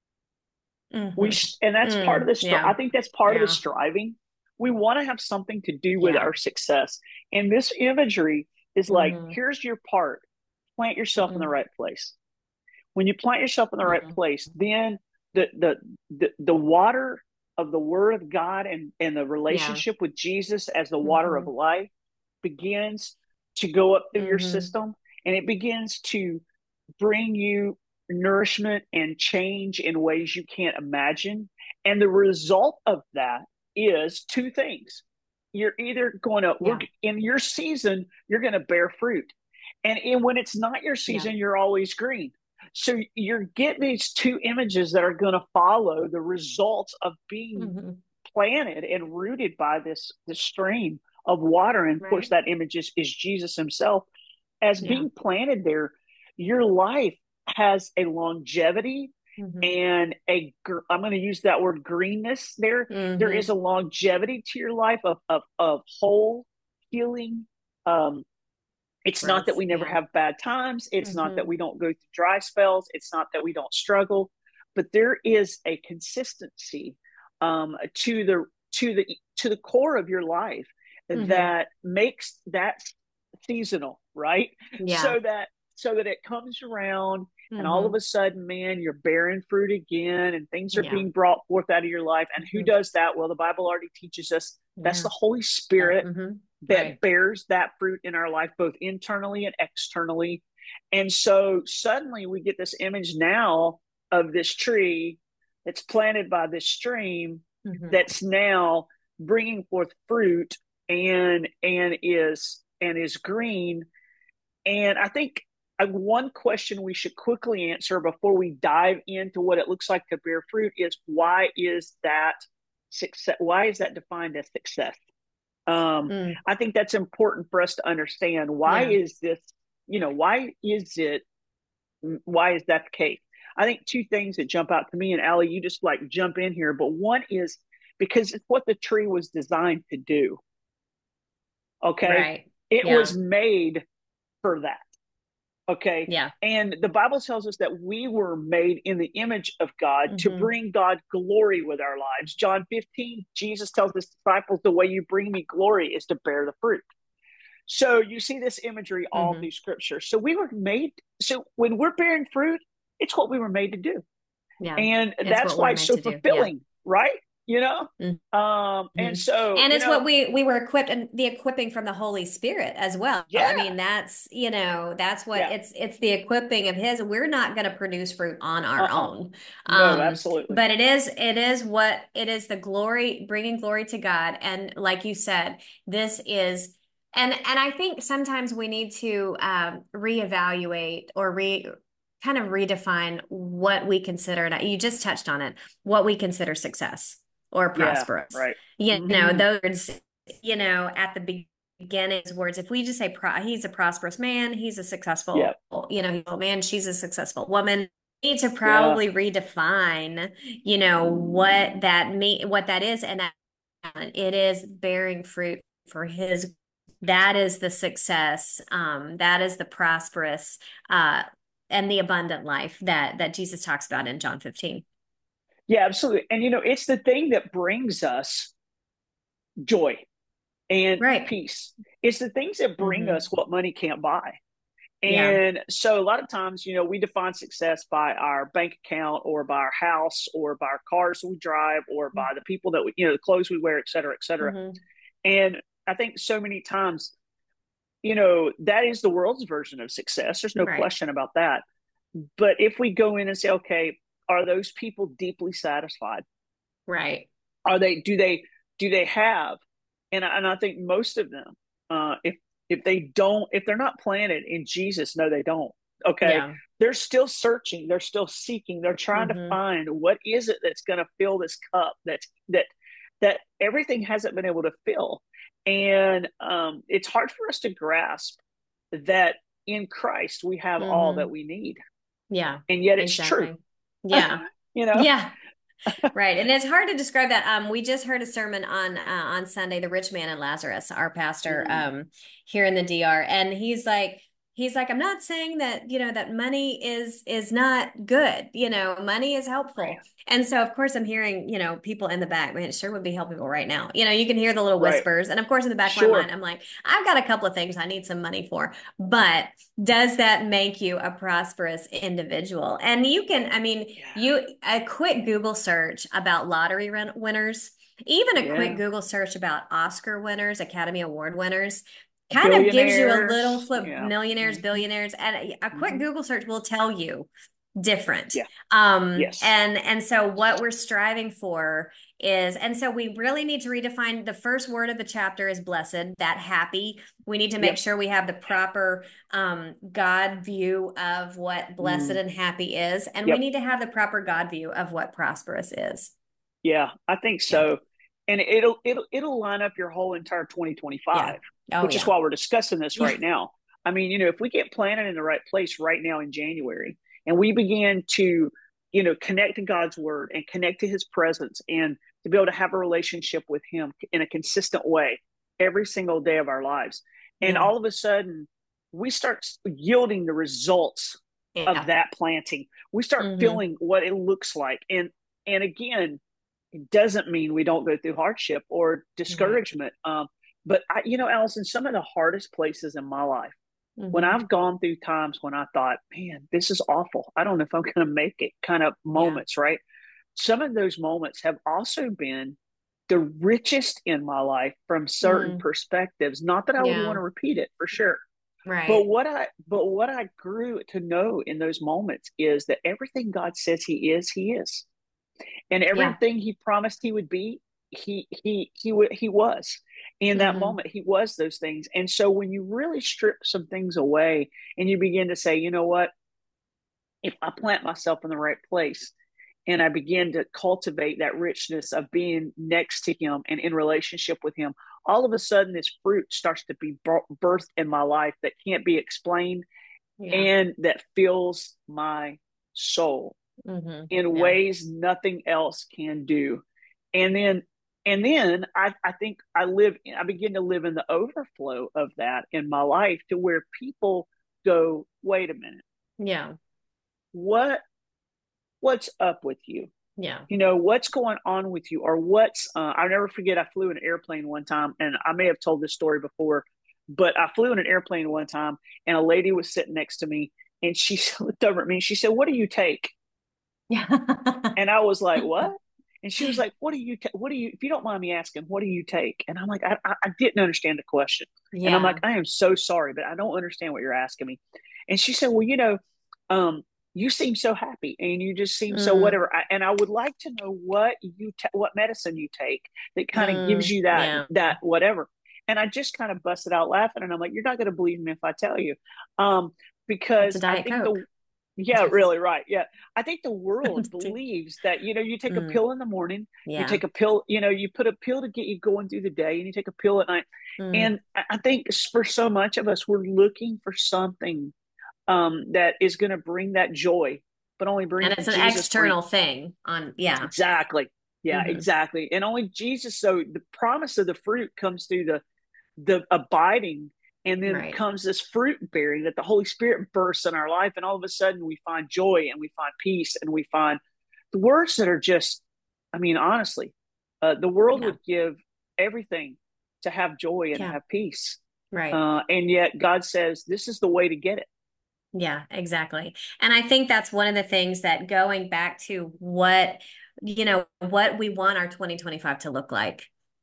We Mm-hmm. and that's part of Mm, the str- I yeah. think that's part of the Yeah. striving. We want to have something to do with Yeah. our success. And this imagery is like, Mm-hmm. here's your part. Plant yourself in the Mm-hmm. right place. When you plant yourself in the right Mm-hmm. place, then the the the, the water of the word of God and, and the Yeah. relationship with Jesus as the water of Mm-hmm. life begins to go up through your Mm-hmm. system, and it begins to bring you nourishment and change in ways you can't imagine. And the result of that is two things. You're either going to, we're Yeah. in your season, you're going to bear fruit. And in, when it's not your Yeah. season, you're always green. So you're getting these two images that are going to follow the results of being Mm-hmm. planted and rooted by this, this stream of water. And of course, Right. that image is, is Jesus himself. As Yeah. being planted there, your life has a longevity Mm-hmm. and a, I'm going to use that word greenness there. There Mm-hmm. is a longevity to your life of, of, of whole healing. Um, it's not that Growth. we never Yeah. have bad times. It's not that Mm-hmm. we don't go through dry spells. It's not that we don't struggle, but there is a consistency um, to the to the to the core of your life Mm-hmm. that makes that seasonal, right? Yeah. So that so that it comes around and all of Mm-hmm. a sudden, man, you're bearing fruit again and things are Yeah. being brought forth out of your life. And who Mm-hmm. does that? Well, the Bible already teaches us that's the Yeah. Holy Uh, Spirit mm-hmm. that Right. bears that fruit in our life, both internally and externally. And so suddenly we get this image now of this tree that's planted by this stream Mm-hmm. that's now bringing forth fruit and and is and is green. And I think uh, one question we should quickly answer before we dive into what it looks like to bear fruit is, why is that success? Why is that defined as success? Um, Mm. I think that's important for us to understand. Why Yeah. is this, you know, why is it, why is that the case? I think two things that jump out to me, and Allie, you just like jump in here, but one is because it's what the tree was designed to do. Okay. Right. It Yeah. was made for that. Okay. Yeah. And the Bible tells us that we were made in the image of God to Mm-hmm. bring God glory with our lives. John fifteen, Jesus tells his disciples, the way you bring me glory is to bear the fruit. So you see this imagery all Mm-hmm. through scripture. So we were made, so when we're bearing fruit, it's what we were made to do. Yeah. And It's that's what why we're it's meant so to do. Yeah. fulfilling, right? You know? Um, and Mm-hmm. so, And you it's what know, we we were equipped, and the equipping from the Holy Spirit as well. I yeah, mean, that's, you know, that's what yeah, it's it's the equipping of his. We're not going to produce fruit on our uh-uh. own. No, Um, absolutely. but it is it is what it is, the glory, bringing glory to God. And like you said, this is, and and I think sometimes we need to um reevaluate or re kind of redefine what we consider, and you just touched on it, what we consider success or Yeah, prosperous. right. You know, Mm-hmm. those words, you know, at the beginning, words, if we just say pro he's a prosperous man, he's a Yeah, successful, you know, man, she's a successful woman. We need to yeah. probably redefine, you know, what that mean, what that is, and that it is bearing fruit for his. That is the success. Um, that is the prosperous, uh, and the abundant life that that Jesus talks about in John fifteen. Yeah, absolutely. And you know, it's the thing that brings us joy and Right. peace. It's the things that bring Mm-hmm. us what money can't buy. Yeah. And so a lot of times, you know, we define success by our bank account or by our house or by our cars we drive or by the people that we, you know, the clothes we wear, et cetera, et cetera. Mm-hmm. And I think so many times, you know, that is the world's version of success. There's no Right. question about that. But if we go in and say, okay, are those people deeply satisfied? Right. Are they, do they, do they have, and I, and I think most of them, uh, if, if they don't, if they're not planted in Jesus, no, they don't. Okay. Yeah. They're still searching. They're still seeking. They're trying to Mm-hmm. find what is it that's going to fill this cup that's, that, that everything hasn't been able to fill. And um, it's hard for us to grasp that in Christ we have all Mm-hmm. that we need. Yeah, And yet it's true. exactly. Yeah. you know? Yeah. Right. And it's hard to describe that. Um, we just heard a sermon on uh, on Sunday, the rich man and Lazarus, our pastor Mm, um here in the D R. And he's like, he's like, I'm not saying that, you know, that money is is not good. You know, money is right. helpful. And so of course I'm hearing, you know, people in the back, man, it sure would be helping people right now. You know, you can hear the little Right. whispers. And of course, in the back of my Sure. mind, I'm like, I've got a couple of things I need some money for. But does that make you a prosperous individual? And you can, I mean, Yeah. you a quick Google search about lottery run- winners, even a quick Yeah. Google search about Oscar winners, Academy Award winners, kind of gives you a little Billionaires. flip, Yeah. millionaires, Hmm. billionaires, and a, a quick Hmm. Google search will tell you different. Yeah. Um, Yes. and and so what we're striving for is, and so we really need to redefine the first word of the chapter is blessed, that happy. We need to make Yep. sure we have the proper um, God view of what blessed Mm. and happy is, and we Yep. need to have the proper God view of what prosperous is. Yeah, I think Yeah. so. And it'll it'll it'll line up your whole entire Yeah. twenty twenty-five, Oh which is yeah. why we're discussing this Yeah. right now. I mean, you know, if we get planted in the right place right now in January and we begin to, you know, connect to God's word and connect to his presence and to be able to have a relationship with him in a consistent way every single day of our lives. And Yeah. all of a sudden we start yielding the results of Yeah. that planting. We start Hmm. feeling what it looks like. And and again, it doesn't mean we don't go through hardship or Right. discouragement. Um, but I, you know, Allison, some of the hardest places in my life, when Hmm. I've gone through times when I thought, man, this is awful. I don't know if I'm going to make it kind of Yeah. moments, right? Some of those moments have also been the richest in my life from certain Mm. perspectives. Not that I would want Yeah. to repeat it for sure. But Right. what I but what I grew to know in those moments is that everything God says he is, he is, and Yeah. everything he promised he would be, he he he he was. In that Hmm. moment he was those things. And so when you really strip some things away and you begin to say, you know what, if I plant myself in the right place and I begin to cultivate that richness of being next to him and in relationship with him, all of a sudden this fruit starts to be birthed in my life that can't be explained Yeah. and that fills my soul Hmm. in Yeah. ways nothing else can do. And then and then I, I think I live I begin to live in the overflow of that in my life to where people go, wait a minute, Yeah. what what's up with you? Yeah. You know, what's going on with you? Or what's uh, I'll never forget, I flew in an airplane one time, and I may have told this story before, but I flew in an airplane one time and a lady was sitting next to me and she looked over at me and she said, what do you take? Yeah. And I was like, what? And she was like, what do you, ta- what do you, if you don't mind me asking, what do you take? And I'm like, I, I, I didn't understand the question. And I'm like, Yeah. I am so sorry, but I don't understand what you're asking me. And she said, well, you know, um, you seem so happy and you just seem so Mm, whatever. I, and I would like to know what you, ta- what medicine you take that kind of gives mm, you that, yeah. that whatever. And I just kind of busted out laughing. And I'm like, you're not going to believe me if I tell you. Um, It's a because I Diet think Coke. the, yeah, really, right. Yeah. I think the world Dude. believes that, you know, you take a Mm, pill in the morning, you yeah. take a pill, you know, you put a pill to get you going through the day and you take a pill at night. Mm. And I think for so much of us, we're looking for something um, that is going to bring that joy, but only And bring it's an Jesus bring external thing on, yeah. exactly. Yeah, Hmm. exactly. And only Jesus. So the promise of the fruit comes through the the abiding, and then Right. comes this fruit bearing that the Holy Spirit bursts in our life, and all of a sudden we find joy and we find peace and we find the words that are just, I mean, honestly, uh, the world Yeah. would give everything to have joy and Yeah. have peace. Right. Uh, and yet God says, this is the way to get it. Yeah, exactly. And I think that's one of the things that going back to what, you know, what we want our twenty twenty-five to look like.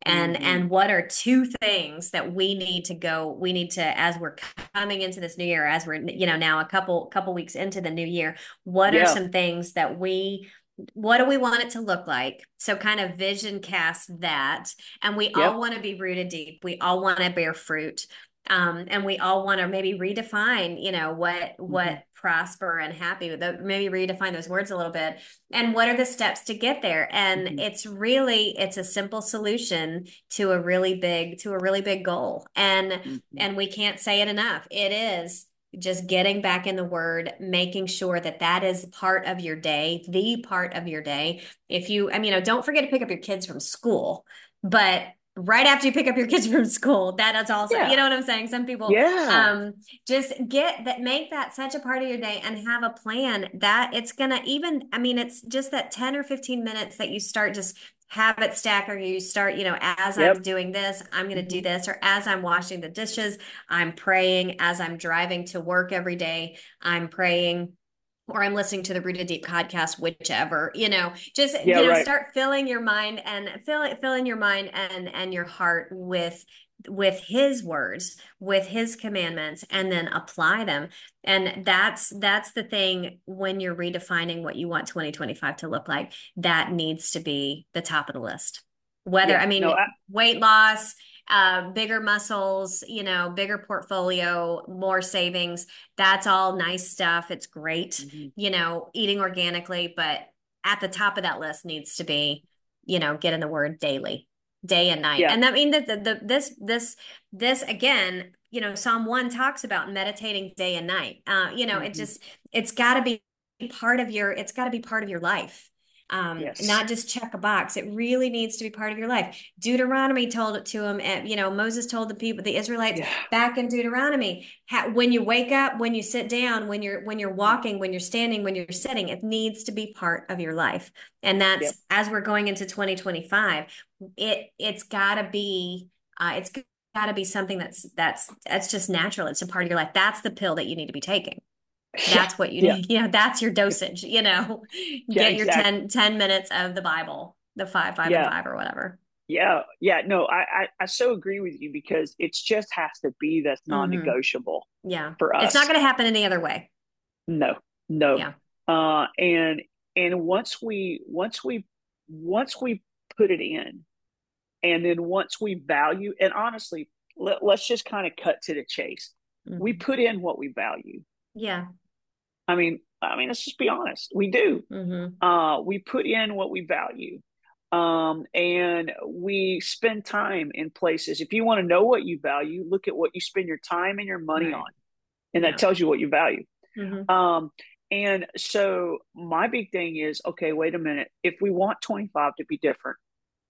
And Mm-hmm. and what are two things that we need to go, we need to, as we're coming into this new year, as we're, you know, now a couple couple weeks into the new year, what are Yeah. some things that we what do we want it to look like? So kind of vision cast that. And we all Yep. want to be rooted deep. We all want to bear fruit. Um, and we all want to maybe redefine, you know, what Mm-hmm. what prosper and happy, maybe redefine those words a little bit. And what are the steps to get there? And Mm-hmm. it's really, it's a simple solution to a really big, to a really big goal. And Mm-hmm. and we can't say it enough. It is just getting back in the word, making sure that that is part of your day, the part of your day. If you, I mean, you know, don't forget to pick up your kids from school, but right after you pick up your kids from school, that is also, you Yeah. know what I'm saying? Some people, Yeah. um, just get that, make that such a part of your day and have a plan that it's gonna even, I mean, it's just that ten or fifteen minutes that you start just habit stacker. You start, you know, as I'm Yep. doing this, I'm going to do Mm-hmm. this, or as I'm washing the dishes, I'm praying. As I'm driving to work every day, I'm praying, or I'm listening to the Rooted Deep podcast, whichever, you know, just, Yeah. you know, Right. start filling your mind and fill filling your mind and, and your heart with, with his words, with his commandments, and then apply them. And that's, that's the thing when you're redefining what you want twenty twenty-five to look like, that needs to be the top of the list. Whether, Yeah. I No. mean, I, weight loss, uh, bigger muscles, you know, bigger portfolio, more savings, that's all nice stuff. It's great, mm-hmm. you know, eating organically, but at the top of that list needs to be, you know, get in the word daily, day and night. Yeah. And that means that the, the this this this again, you know, Psalm one talks about meditating day and night. Uh, you know, it Mm-hmm. just, it's got to be part of your, it's got to be part of your life. Um, Yes. not just check a box. It really needs to be part of your life. Deuteronomy told it to him, and you know, Moses told the people, the Israelites, Yeah. back in Deuteronomy, ha- when you wake up, when you sit down, when you're when you're walking, when you're standing, when you're sitting, it needs to be part of your life. And Yep. that's, as we're going into twenty twenty-five, it it's got to be uh, it's got to be something that's that's that's just natural. It's a part of your life. That's the pill that you need to be taking. Yeah. That's what you Yeah. need. You know, that's your dosage, you know, Yeah. get your Exactly. ten ten minutes of the Bible, the five, five and Yeah. five or whatever. Yeah. Yeah. No, I, I, I so agree with you because it's just has to be that's Mm-hmm. non-negotiable Yeah. for It's not us. going to happen any other way. No, no. Yeah. Uh, and, and once we, once we, once we put it in, and then once we value, and honestly, let, let's just kind of cut to the chase. We Mm-hmm. put in what we value. Yeah. I mean, I mean, let's just be honest. We do. Mm-hmm. Uh, we put in what we value. Um, and we spend time in places. If you want to know what you value, look at what you spend your time and your money Right. on, and Yeah. that tells you what you value. Mm-hmm. Um, and so my big thing is, okay, wait a minute. If we want twenty-five to be different,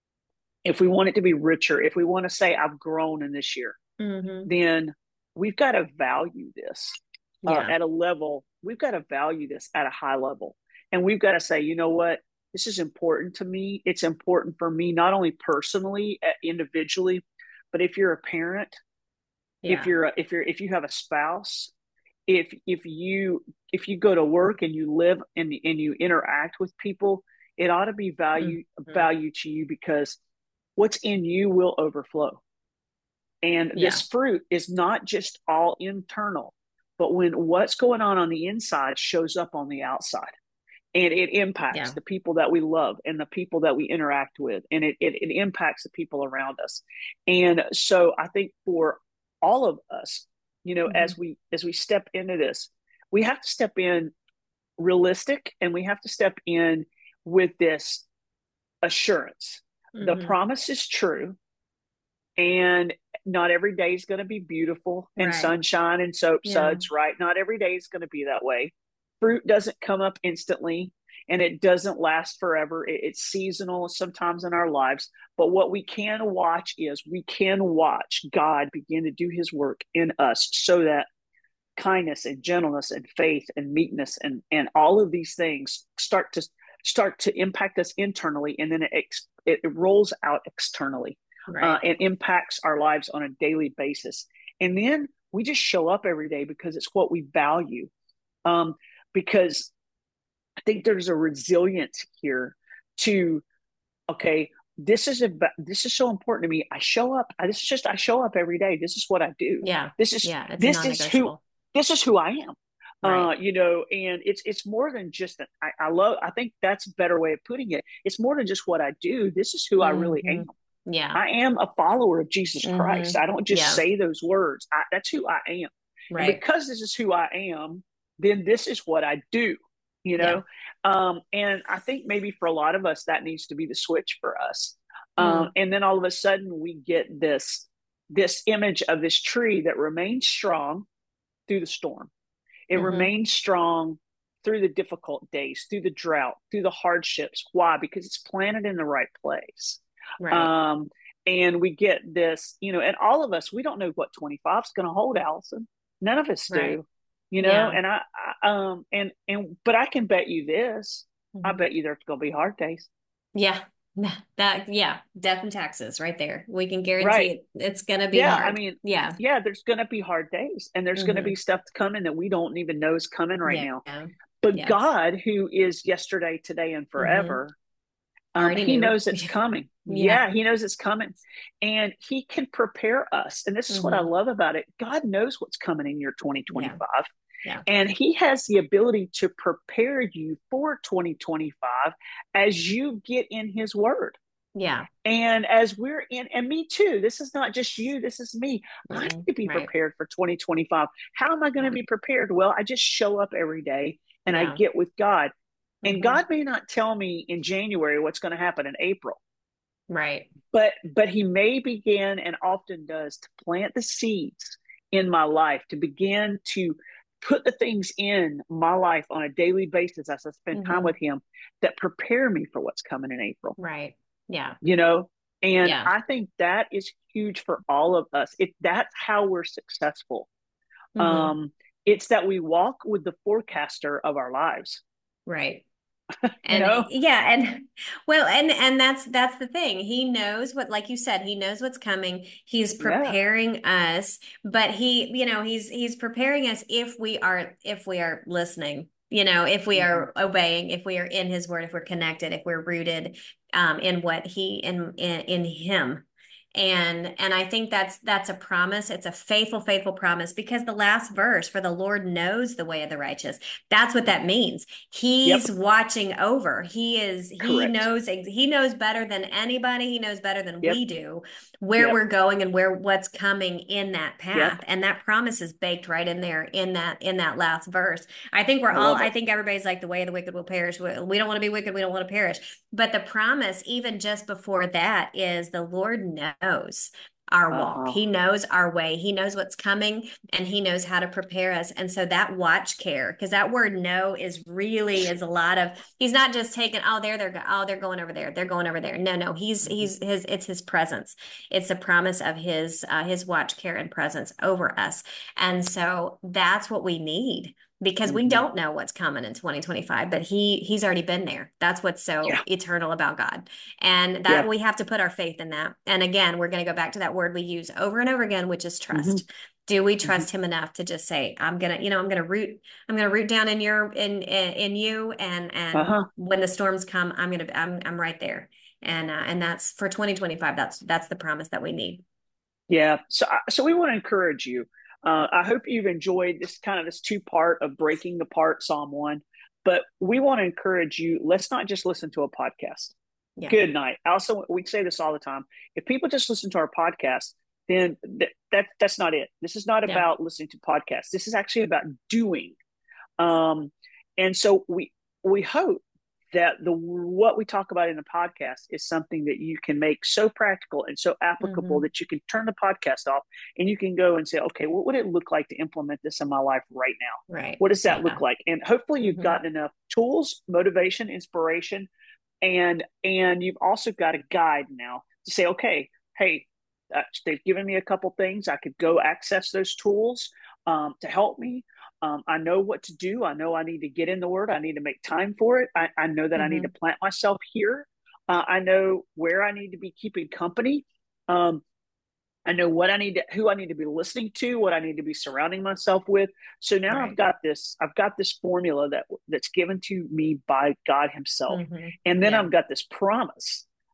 if we want it to be richer, if we want to say I've grown in this year, Mm-hmm. then we've got to value this uh, Yeah. at a level. We've got to value this at a high level. And we've got to say, you know what? This is important to me. It's important for me, not only personally, uh, individually, but if you're a parent, if Yeah. you're, a, if you're, if you have a spouse, if, if you, if you go to work and you live and, and you interact with people, it ought to be value, Mm-hmm. value to you because what's in you will overflow. And Yeah. this fruit is not just all internal, but when what's going on on the inside shows up on the outside and it impacts Yeah. the people that we love and the people that we interact with, and it, it, it impacts the people around us. And so I think for all of us, you know, Mm-hmm. as we, as we step into this, we have to step in realistic and we have to step in with this assurance. The Mm-hmm. promise is true. And not every day is going to be beautiful and Right. sunshine and soap Yeah. suds, right? Not every day is going to be that way. Fruit doesn't come up instantly and it doesn't last forever. It, it's seasonal sometimes in our lives. But what we can watch is we can watch God begin to do his work in us so that kindness and gentleness and faith and meekness and, and all of these things start to start to impact us internally, and then it, it, it rolls out externally. Right. Uh, and impacts our lives on a daily basis. And then we just show up every day because it's what we value. Um, because I think there's a resilience here to, okay, this is about, this is so important to me. I show up. I, this is just, I show up every day. This is what I do. Yeah. This is, Yeah. It's a this is who, non-negotiable. this is who I am. Right. Uh, you know, and it's, it's more than just that. I, I love, I think that's a better way of putting it. It's more than just what I do. This is who I really am. Mm-hmm. Yeah. I am a follower of Jesus Christ. Mm-hmm. I don't just Yeah. say those words. I, that's who I am. Right. And because this is who I am, then this is what I do, you know? Yeah. Um, and I think maybe for a lot of us, that needs to be the switch for us. Mm. Um, and then all of a sudden we get this, this image of this tree that remains strong through the storm. It Mm-hmm. remains strong through the difficult days, through the drought, through the hardships. Why? Because it's planted in the right place. Right. Um, and we get this, you know, and all of us, we don't know what twenty-five is going to hold, Allison. None of us do, Right. you know, Yeah. and I, I, um, and, and, but I can bet you this, Mm-hmm. I bet you there's going to be hard days. Yeah. That, yeah, death and taxes right there. We can guarantee Right. it, it's going to be Yeah. hard. I mean, yeah. Yeah, there's going to be hard days, and there's Mm-hmm. going to be stuff coming that we don't even know is coming right yeah. now. But yeah. God, who is yesterday, today, and forever, mm-hmm. um, he knew. knows it's coming. yeah. yeah, he knows it's coming. And he can prepare us. And this is mm-hmm. what I love about it. God knows what's coming in your twenty twenty-five. Yeah. Yeah. And he has the ability to prepare you for twenty twenty-five as you get in his word. Yeah. And as we're in, and me too, this is not just you, this is me. Mm-hmm. I need to be right. prepared for twenty twenty-five. How am I going to yeah. be prepared? Well, I just show up every day and yeah. I get with God. Mm-hmm. And God may not tell me in January what's going to happen in April. Right. But but he may begin, and often does, to plant the seeds in my life, to begin to put the things in my life on a daily basis as I spend mm-hmm. time with him that prepare me for what's coming in April. Right. Yeah. You know, and yeah. I think that is huge for all of us. If that's how we're successful, mm-hmm. um, it's that we walk with the forecaster of our lives. Right. And you know? yeah, and well, and and that's that's the thing. He knows what, like you said, he knows what's coming. He's preparing yeah. us, but he, you know, he's he's preparing us if we are if we are listening. You know, if we are mm-hmm. obeying, if we are in his word, if we're connected, if we're rooted um, in what he in, in in him. And and I think that's that's a promise. It's a faithful, faithful promise, because the last verse, for the Lord knows the way of the righteous. That's what that means. He's yep. watching over. He is, he Correct. knows, he knows better than anybody. He knows better than yep. we do where yep. we're going and where what's coming in that path. Yep. And that promise is baked right in there in that, in that last verse. I think we're I all, I think everybody's like, the way of the wicked will perish. We don't want to be wicked. We don't want to perish. But the promise, even just before that, is the Lord knows. knows our walk. Uh-huh. He knows our way. He knows what's coming, and he knows how to prepare us. And so that watch care, because that word know is really is a lot of, he's not just taking, oh, there they're, oh, they're going over there. They're going over there. No, no, he's, mm-hmm. he's his, it's his presence. It's a promise of his, uh, his watch care and presence over us. And so that's what we need. Because we don't know what's coming in twenty twenty-five, but he he's already been there. That's what's so yeah. eternal about God. And that yeah. we have to put our faith in that. And again, we're going to go back to that word we use over and over again, which is trust. Mm-hmm. Do we trust mm-hmm. him enough to just say, I'm going to, you know, I'm going to root, I'm going to root down in your, in, in, in you. And, and uh-huh. when the storms come, I'm going to, I'm, I'm right there. And, uh, and that's for twenty twenty-five. That's, that's the promise that we need. Yeah. So, so we want to encourage you. Uh, I hope you've enjoyed this kind of this two part of breaking apart Psalm one, but we want to encourage you. Let's not just listen to a podcast. Yeah. Good night. Also, we say this all the time. If people just listen to our podcast, then th- that that's not it. This is not yeah. about listening to podcasts. This is actually about doing. Um, and so we we hope that the what we talk about in the podcast is something that you can make so practical and so applicable mm-hmm. that you can turn the podcast off and you can go and say, okay, what would it look like to implement this in my life right now? Right. What does that yeah. look like? And hopefully you've mm-hmm. gotten enough tools, motivation, inspiration, and and you've also got a guide now to say, okay, hey, uh, they've given me a couple things. I could go access those tools um, to help me. Um, I know what to do. I know I need to get in the word. I need to make time for it. I, I know that mm-hmm. I need to plant myself here. Uh, I know where I need to be keeping company. Um, I know what I need to, who I need to be listening to, what I need to be surrounding myself with. So now right. I've got this, I've got this formula that that's given to me by God himself. Mm-hmm. And then yeah. I've got this promise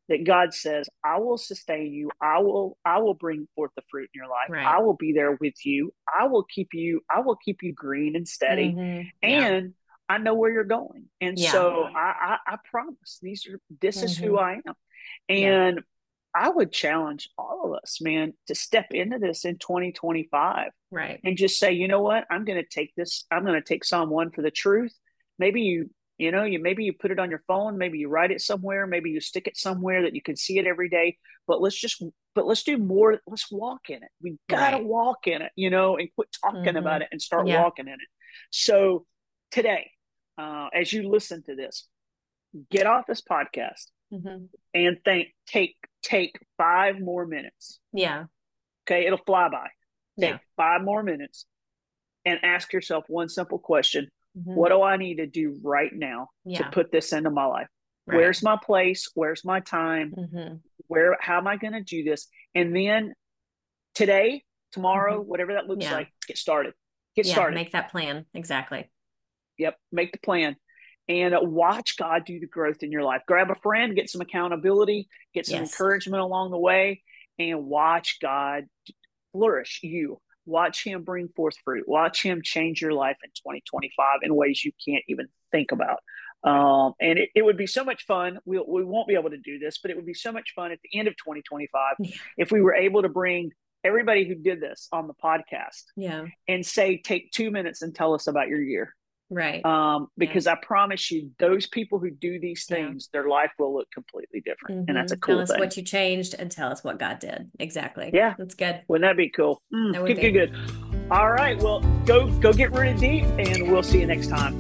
that God says, I will sustain you. I will, I will bring forth the fruit in your life. Right. I will be there with you. I will keep you, I will keep you green and steady. Mm-hmm. And yeah. I know where you're going. And Yeah. so I, I, I promise these are, this mm-hmm. is who I am. And yeah. I would challenge all of us, man, to step into this in twenty twenty-five. Right. And just say, you know what, I'm going to take this, I'm going to take Psalm one for the truth. Maybe you, you know, you, maybe you put it on your phone, maybe you write it somewhere, maybe you stick it somewhere that you can see it every day, but let's just, but let's do more. Let's walk in it. We got to right. walk in it, you know, and quit talking mm-hmm. about it and start yeah. walking in it. So today, uh, as you listen to this, get off this podcast mm-hmm. and think, take, take five more minutes. Yeah. Okay. It'll fly by. Take yeah. five more minutes and ask yourself one simple question. Mm-hmm. What do I need to do right now yeah. to put this into my life? Right. Where's my place? Where's my time? Mm-hmm. Where, how am I going to do this? And then today, tomorrow, mm-hmm. whatever that looks yeah. like, get started. Get yeah, started. Make that plan. Exactly. Yep. Make the plan and watch God do the growth in your life. Grab a friend, get some accountability, get some yes. encouragement along the way, and watch God flourish you. Watch him bring forth fruit. Watch him change your life in twenty twenty-five in ways you can't even think about. Um, and it, it would be so much fun. We, we won't be able to do this, but it would be so much fun at the end of twenty twenty-five yeah. if we were able to bring everybody who did this on the podcast yeah. and say, take two minutes and tell us about your year. Right. Um, because yeah. I promise you, those people who do these things, yeah. their life will look completely different. Mm-hmm. And that's a cool thing. Tell us thing. what you changed and tell us what God did. Exactly. Yeah. That's good. Wouldn't that be cool? Mm, that would good, be. good, good. All right. Well, go, go get rooted deep and we'll see you next time.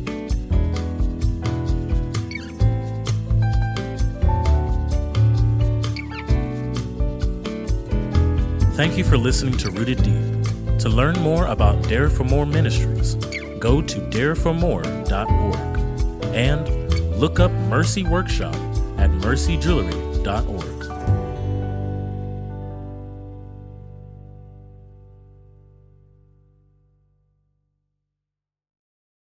Thank you for listening to Rooted Deep. To learn more about Dare for More Ministries, go to dare for more dot org and look up Mercy Workshop at mercy jewelry dot org.